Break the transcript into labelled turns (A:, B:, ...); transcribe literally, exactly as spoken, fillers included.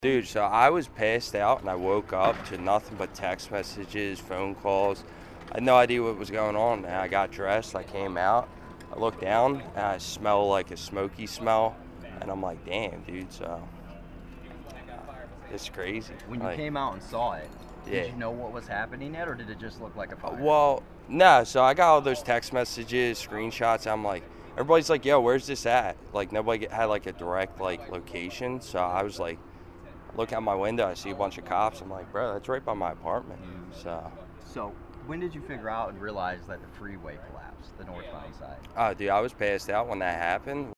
A: Dude, so I was passed out and I woke up to nothing but text messages, phone calls. I had no idea what was going on. And I got dressed, I came out, I looked down, and I smell like a smoky smell. And I'm like, damn, dude, so it's crazy.
B: When you
A: Like,
B: came out and saw it,
A: yeah.
B: did you know what was happening yet, or did it just look like a fire?
A: Well, no, so I got all those text messages, screenshots. I'm like, everybody's like, yo, where's this at? Like, nobody had like a direct like location. So I was like, look out my window, I see a bunch of cops. I'm like, bro, that's right by my apartment. So,
B: So when did you figure out and realize that the freeway collapsed, the northbound side?
A: oh, dude, I was passed out when that happened.